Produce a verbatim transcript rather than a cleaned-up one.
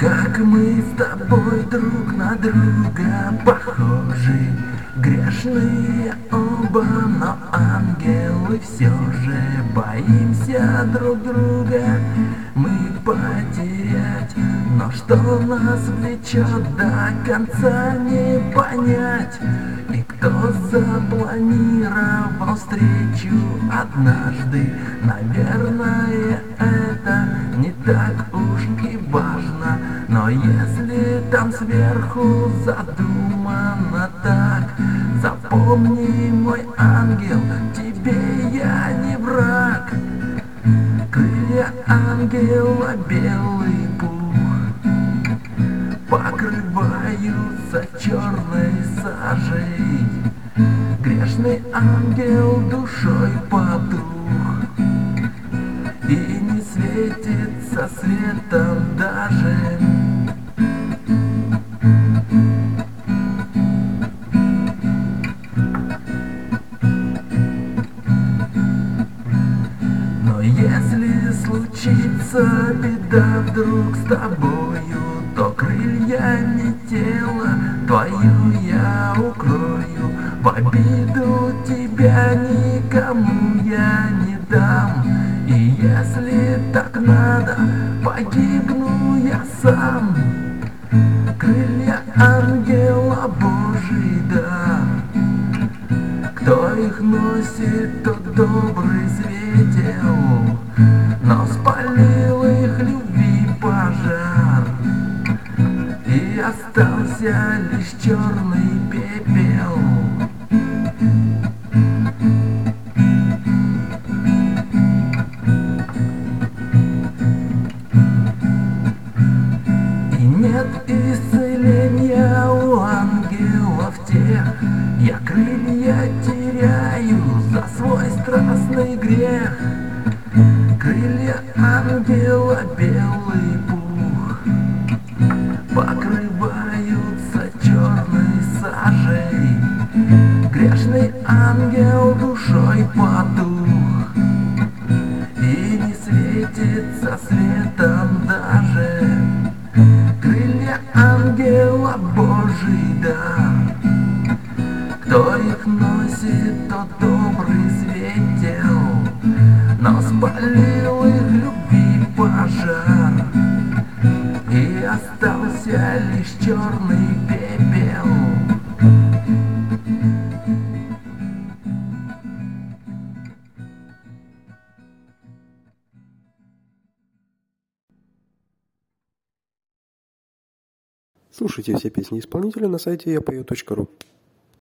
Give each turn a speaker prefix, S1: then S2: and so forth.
S1: Как мы с тобой друг на друга похожи, грешные оба, но ангелы все же боимся друг друга мы потерять. Но что нас влечет, до конца не понять. И кто запланировал встречу однажды, наверное, это не так уж и важно. Но если там сверху задумано так, запомни, мой ангел, тебе я не враг. Крылья ангела белый пух покрываются черной сажей. Грешный ангел душой потух и не светится светом даже. Но если случится беда вдруг с тобою, то крыльями тела твою я укрою. В обиду тебя никому я не дам. И если так надо, погибну я сам. Крылья ангела Божий дар. Кто их носит, тот добрый светил, но спалил их любви пожар, и остался лишь черный пепел. И нет исцеления у ангелов тех, я крылья теряю за свой страстный грех. Крылья ангела белый пух покрываются черной сажей. Грешный ангел душой потух и не светится светом даже. Крылья ангела Божий дар. Кто их носит, тот добрый светил, но спалил их любви пожар, и остался лишь черный пепел.
S2: Слушайте все песни исполнителя на сайте я пою точка ру.